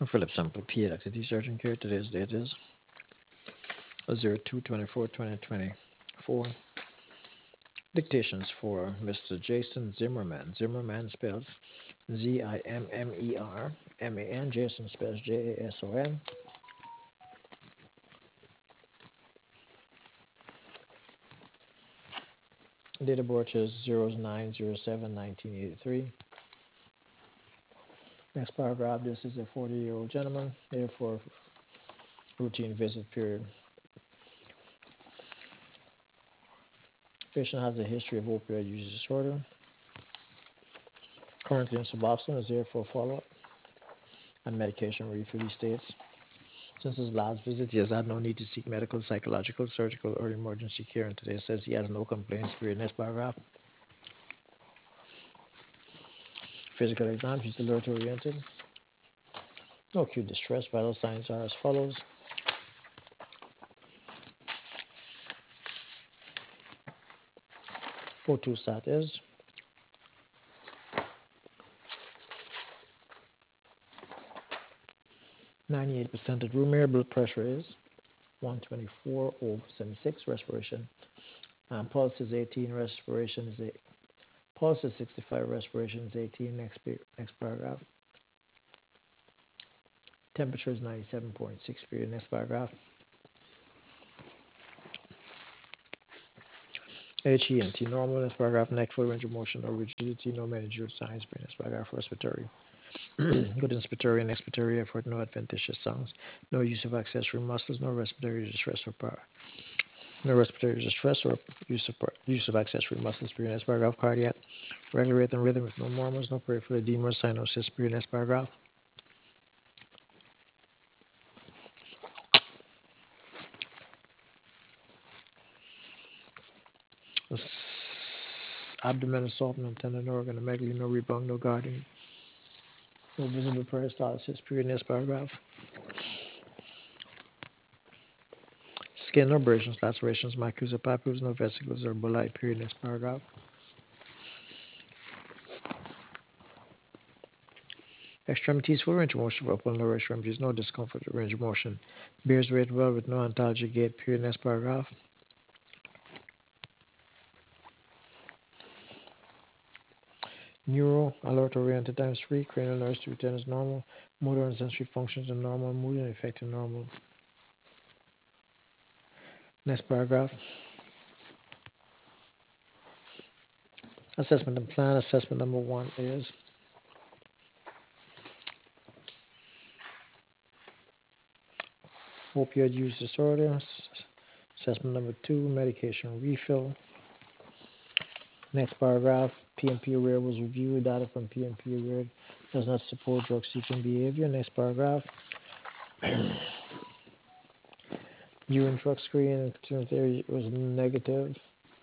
Philip Sample P. Activity Surgeon Care. Today's date is 02/24/2024. Dictations for Mr. Jason Zimmerman. Zimmerman spells Zimmerman. Jason spells Jason. Date of birth is 09/07/1983. Next paragraph. This is a 40-year-old gentleman here for routine visit period. Patient has a history of opioid use disorder. Currently in Suboxone, is here for follow-up and medication refill. He states, since his last visit, he has had no need to seek medical, psychological, surgical, or emergency care, and today says he has no complaints. Period. Next paragraph. Physical exam. He's alert-oriented. No acute distress. Vital signs are as follows. O2 stat is 98% at room air. Blood pressure is 124/76. Respiration. Pulse is 18. Respiration is 8. Pulse is 65. Respiration is 18. Next paragraph. Temperature is 97.6. Period. Next paragraph. HENT normal. Next paragraph. Neck full range of motion, no rigidity, no managerial signs. Next paragraph. Respiratory. Good inspiratory and expiratory effort, no adventitious sounds, no use of accessory muscles, no respiratory distress or power. No respiratory distress or use of accessory muscles. Period. Next paragraph. Cardiac. Regular rate and rhythm with no murmurs, no peripheral edema or cyanosis. Period. Next paragraph. Abdomen is soft, no tendon organ, no megaly, no rebound, no guarding, no visible peristalsis. Period. Next paragraph. Skin, no abrasions, lacerations, macules or papules, no vesicles or bullae. Period. Next paragraph. Extremities, full range of motion for upper and lower extremities, no discomfort or range of motion. Bears rate well with no ontology gait. Period. Next paragraph. Neuro, alert oriented times 3, cranial nerves to return as normal, motor and sensory functions are normal, mood and affective normal. Next paragraph. Assessment and plan. Assessment number 1 is opioid use disorder. Assessment number 2, medication refill. Next paragraph. PMP aware was reviewed. Data from PMP aware does not support drug seeking behavior. Next paragraph. Urine drug screen theory was negative.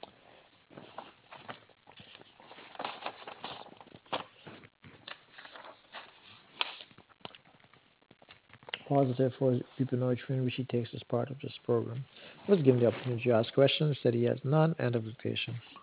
Positive for buprenorphine, which he takes as part of this program. Was given the opportunity to ask questions, said he has none. End of dictation.